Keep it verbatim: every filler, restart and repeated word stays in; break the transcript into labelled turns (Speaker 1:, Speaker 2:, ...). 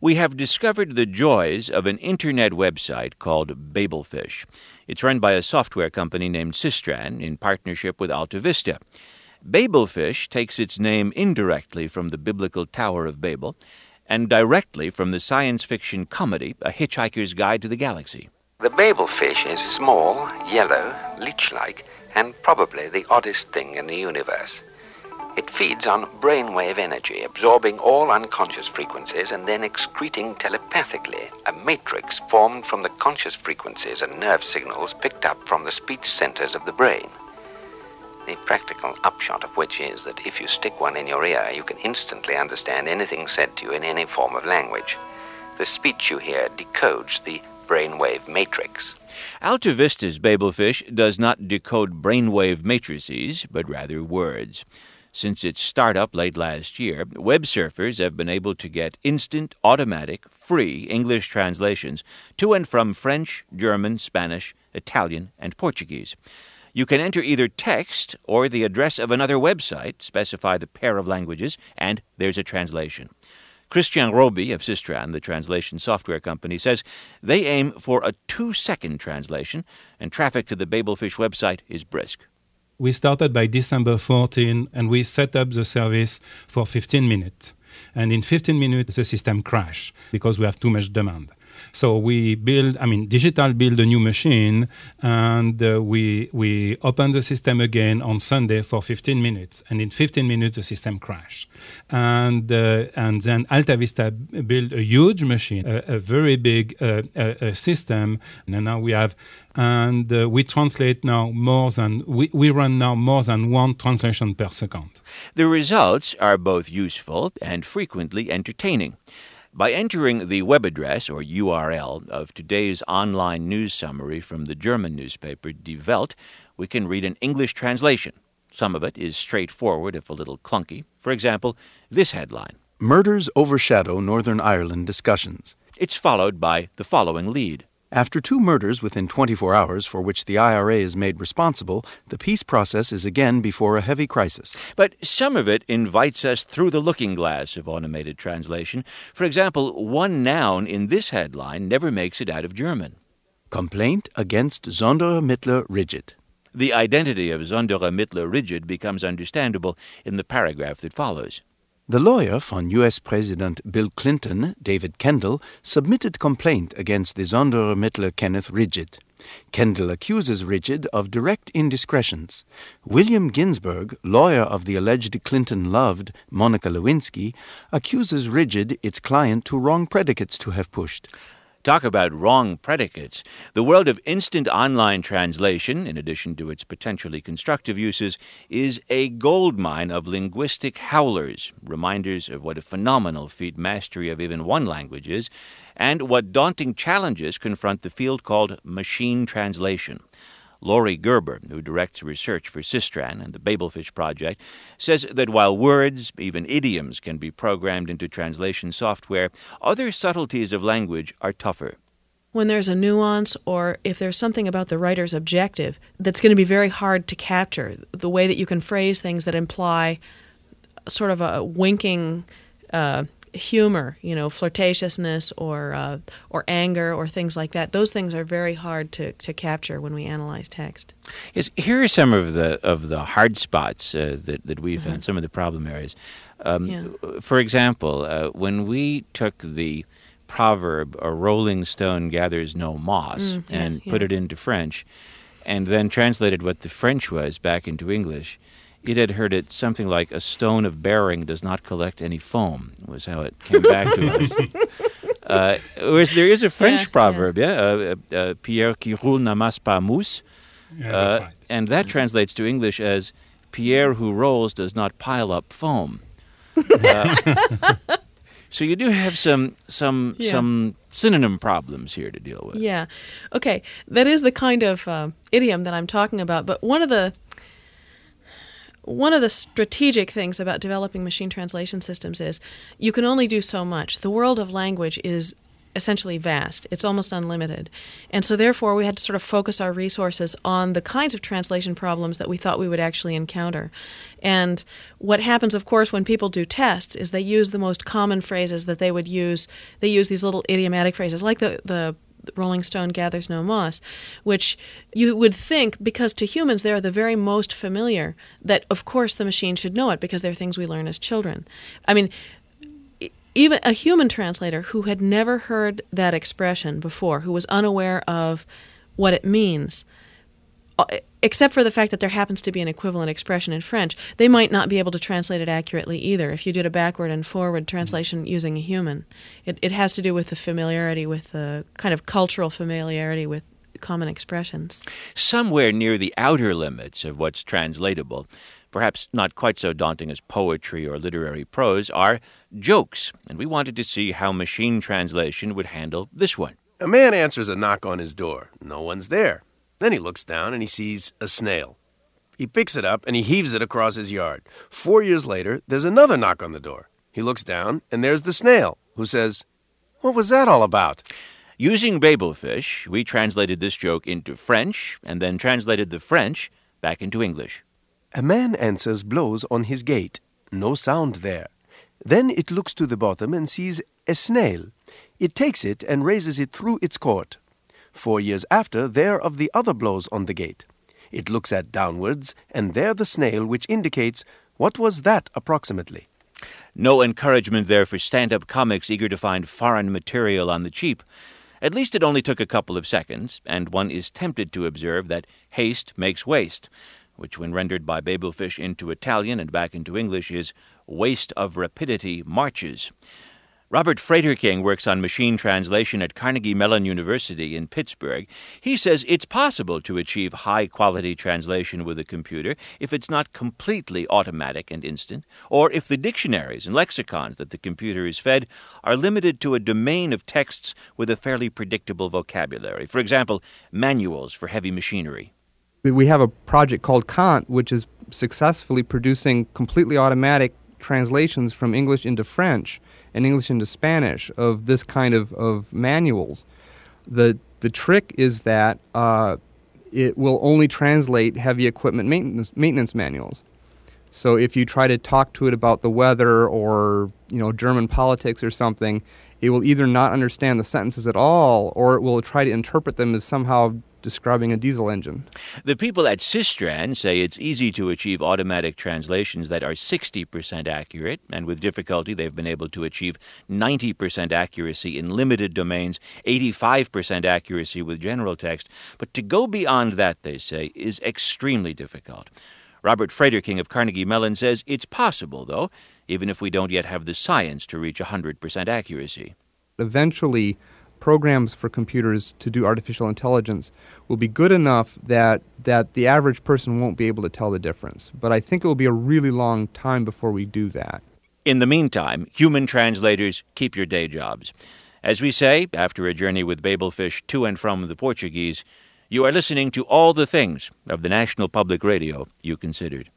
Speaker 1: We have discovered the joys of an internet website called Babelfish. It's run by a software company named Systran in partnership with Alta Vista. Babelfish takes its name indirectly from the biblical Tower of Babel and directly from the science fiction comedy A Hitchhiker's Guide to the Galaxy.
Speaker 2: The Babelfish is small, yellow, leech-like, and probably the oddest thing in the universe. It feeds on brainwave energy, absorbing all unconscious frequencies and then excreting telepathically a matrix formed from the conscious frequencies and nerve signals picked up from the speech centers of the brain. The practical upshot of which is that if you stick one in your ear, you can instantly understand anything said to you in any form of language. The speech you hear decodes the brainwave matrix.
Speaker 1: Alta Vista's Babelfish does not decode brainwave matrices, but rather words. Since its startup late last year, web surfers have been able to get instant, automatic, free English translations to and from French, German, Spanish, Italian, and Portuguese. You can enter either text or the address of another website, specify the pair of languages, and there's a translation. Christian Roby of Systran, the translation software company, says they aim for a two-second translation, and traffic to the Babelfish website is brisk.
Speaker 3: We started by December fourteenth, and we set up the service for fifteen minutes. And in fifteen minutes, the system crashed because we have too much demand. So we build, I mean, Digital build a new machine, and uh, we we open the system again on Sunday for fifteen minutes. And in fifteen minutes, the system crashed. And uh, and then Alta Vista built a huge machine, a, a very big uh, a, a system. And now we have, and uh, we translate now more than, we, we run now more than one translation per second.
Speaker 1: The results are both useful and frequently entertaining. By entering the web address or U R L of today's online news summary from the German newspaper Die Welt, we can read an English translation. Some of it is straightforward, if a little clunky. For example, this headline:
Speaker 4: Murders overshadow Northern Ireland discussions.
Speaker 1: It's followed by the following lead.
Speaker 4: After two murders within twenty-four hours for which the I R A is made responsible, the peace process is again before a heavy crisis.
Speaker 1: But some of it invites us through the looking glass of automated translation. For example, one noun in this headline never makes it out of German.
Speaker 4: Complaint against Sonderermittler Rigid.
Speaker 1: The identity of Sonderermittler Rigid becomes understandable in the paragraph that follows.
Speaker 4: The lawyer from U S President Bill Clinton, David Kendall, submitted complaint against the Sonderermittler Kenneth Rigid. Kendall accuses Rigid of direct indiscretions. William Ginsburg, lawyer of the alleged Clinton-loved Monica Lewinsky, accuses Rigid, its client, to wrong predicates to have pushed.
Speaker 1: Talk about wrong predicates. The world of instant online translation, in addition to its potentially constructive uses, is a goldmine of linguistic howlers, reminders of what a phenomenal feat mastery of even one language is, and what daunting challenges confront the field called machine translation. Laurie Gerber, who directs research for Systran and the Babelfish Project, says that while words, even idioms, can be programmed into translation software, other subtleties of language are tougher.
Speaker 5: When there's a nuance, or if there's something about the writer's objective that's going to be very hard to capture, the way that you can phrase things that imply sort of a winking uh, humor, you know, flirtatiousness or uh, or anger or things like that. Those things are very hard to, to capture when we analyze text.
Speaker 1: Yes, here are some of the of the hard spots uh, that that we found, mm-hmm. some of the problem areas. Um,
Speaker 5: yeah.
Speaker 1: For example, uh, when we took the proverb "a rolling stone gathers no moss"
Speaker 5: mm, yeah,
Speaker 1: and
Speaker 5: yeah.
Speaker 1: put it into French, and then translated what the French was back into English, it had heard it something like "a stone of bearing does not collect any foam," was how it came back to us. Uh, whereas there is a French
Speaker 5: yeah,
Speaker 1: proverb, yeah, yeah? Uh, uh, Pierre qui roule n'amasse pas mousse,
Speaker 3: Yeah,
Speaker 1: uh,
Speaker 3: that's right.
Speaker 1: and that translates to English as "Pierre who rolls does not pile up foam." Uh, so you do have some some
Speaker 5: Yeah.
Speaker 1: some synonym problems here to deal with.
Speaker 5: Yeah. Okay. That is the kind of uh, idiom that I'm talking about. But one of the one of the strategic things about developing machine translation systems is you can only do so much. The world of language is essentially vast. It's almost unlimited. And so therefore we had to sort of focus our resources on the kinds of translation problems that we thought we would actually encounter. And what happens, of course, when people do tests is they use the most common phrases that they would use. They use these little idiomatic phrases like the, the Rolling Stone gathers no moss, which you would think, because to humans they are the very most familiar, that of course the machine should know it because they're things we learn as children. I mean, even a human translator who had never heard that expression before, who was unaware of what it means, except for the fact that there happens to be an equivalent expression in French, they might not be able to translate it accurately either if you did a backward and forward translation using a human. It, it has to do with the familiarity, with the kind of cultural familiarity with common expressions.
Speaker 1: Somewhere near the outer limits of what's translatable, perhaps not quite so daunting as poetry or literary prose, are jokes. And we wanted to see how machine translation would handle this one.
Speaker 6: A man answers a knock on his door. No one's there. Then he looks down and he sees a snail. He picks it up and he heaves it across his yard. Four years later, there's another knock on the door. He looks down and there's the snail, who says, "What was that all about?"
Speaker 1: Using Babelfish, we translated this joke into French and then translated the French back into English.
Speaker 6: A man answers blows on his gate. No sound there. Then it looks to the bottom and sees a snail. It takes it and raises it through its court. Four years after, there of the other blows on the gate. It looks at downwards, and there the snail, which indicates, what was that approximately?
Speaker 1: No encouragement there for stand-up comics eager to find foreign material on the cheap. At least it only took a couple of seconds, and one is tempted to observe that haste makes waste, which when rendered by Babelfish into Italian and back into English is waste of rapidity marches. Robert Frederking works on machine translation at Carnegie Mellon University in Pittsburgh. He says it's possible to achieve high-quality translation with a computer if it's not completely automatic and instant, or if the dictionaries and lexicons that the computer is fed are limited to a domain of texts with a fairly predictable vocabulary. For example, manuals for heavy machinery.
Speaker 7: We have a project called Kant, which is successfully producing completely automatic translations from English into French and English into Spanish of this kind of, of manuals. The the trick is that uh, it will only translate heavy equipment maintenance maintenance manuals. So if you try to talk to it about the weather or, you know, German politics or something, it will either not understand the sentences at all, or it will try to interpret them as somehow describing a diesel engine.
Speaker 1: The people at Systran say it's easy to achieve automatic translations that are sixty percent accurate, and with difficulty they've been able to achieve ninety percent accuracy in limited domains, eighty-five percent accuracy with general text. But to go beyond that, they say, is extremely difficult. Robert Frederking of Carnegie Mellon says it's possible, though, even if we don't yet have the science to reach one hundred percent accuracy.
Speaker 7: Eventually, programs for computers to do artificial intelligence will be good enough that that the average person won't be able to tell the difference. But I think it will be a really long time before we do that.
Speaker 1: In the meantime, human translators, keep your day jobs. As we say, after a journey with Babelfish to and from the Portuguese, you are listening to All the Things of the National Public Radio You Considered.